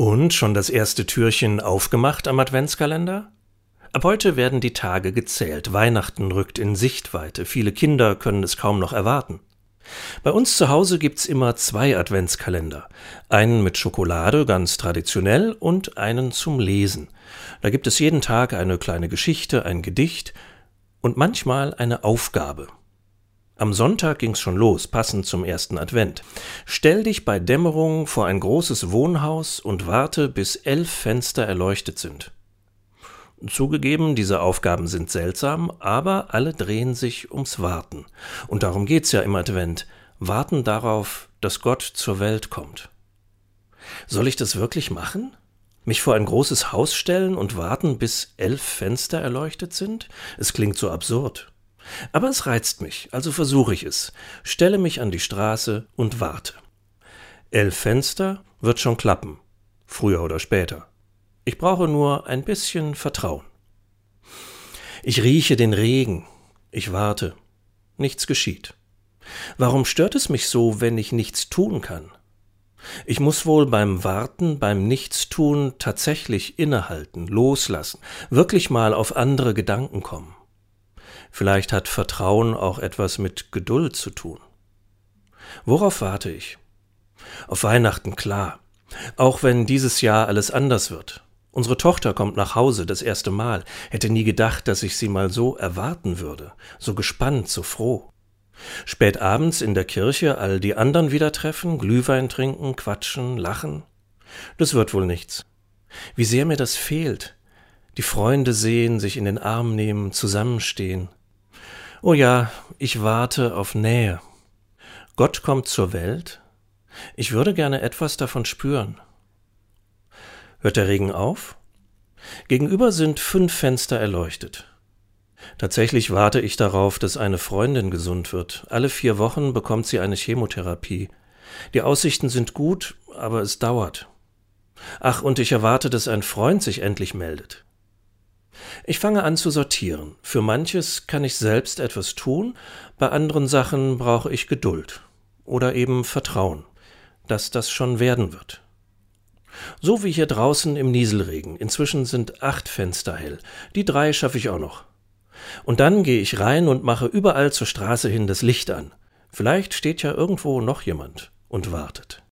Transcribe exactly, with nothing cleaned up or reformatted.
Und schon das erste Türchen aufgemacht am Adventskalender? Ab heute werden die Tage gezählt, Weihnachten rückt in Sichtweite, viele Kinder können es kaum noch erwarten. Bei uns zu Hause gibt's immer zwei Adventskalender, einen mit Schokolade, ganz traditionell, und einen zum Lesen. Da gibt es jeden Tag eine kleine Geschichte, ein Gedicht und manchmal eine Aufgabe. Am Sonntag ging's schon los, passend zum ersten Advent. Stell dich bei Dämmerung vor ein großes Wohnhaus und warte, bis elf Fenster erleuchtet sind. Zugegeben, diese Aufgaben sind seltsam, aber alle drehen sich ums Warten. Und darum geht's ja im Advent. Warten darauf, dass Gott zur Welt kommt. Soll ich das wirklich machen? Mich vor ein großes Haus stellen und warten, bis elf Fenster erleuchtet sind? Es klingt so absurd. Aber es reizt mich, also versuche ich es, stelle mich an die Straße und warte. Elf Fenster wird schon klappen, früher oder später. Ich brauche nur ein bisschen Vertrauen. Ich rieche den Regen, ich warte, nichts geschieht. Warum stört es mich so, wenn ich nichts tun kann? Ich muss wohl beim Warten, beim Nichtstun tatsächlich innehalten, loslassen, wirklich mal auf andere Gedanken kommen. Vielleicht hat Vertrauen auch etwas mit Geduld zu tun. Worauf warte ich? Auf Weihnachten, klar. Auch wenn dieses Jahr alles anders wird. Unsere Tochter kommt nach Hause, das erste Mal. Hätte nie gedacht, dass ich sie mal so erwarten würde. So gespannt, so froh. Spät abends in der Kirche all die anderen wieder treffen, Glühwein trinken, quatschen, lachen. Das wird wohl nichts. Wie sehr mir das fehlt. Die Freunde sehen, sich in den Arm nehmen, zusammenstehen. Oh ja, ich warte auf Nähe. Gott kommt zur Welt. Ich würde gerne etwas davon spüren. Hört der Regen auf? Gegenüber sind fünf Fenster erleuchtet. Tatsächlich warte ich darauf, dass eine Freundin gesund wird. Alle vier Wochen bekommt sie eine Chemotherapie. Die Aussichten sind gut, aber es dauert. Ach, und ich erwarte, dass ein Freund sich endlich meldet. Ich fange an zu sortieren. Für manches kann ich selbst etwas tun, bei anderen Sachen brauche ich Geduld oder eben Vertrauen, dass das schon werden wird. So wie hier draußen im Nieselregen. Inzwischen sind acht Fenster hell. Die drei schaffe ich auch noch. Und dann gehe ich rein und mache überall zur Straße hin das Licht an. Vielleicht steht ja irgendwo noch jemand und wartet.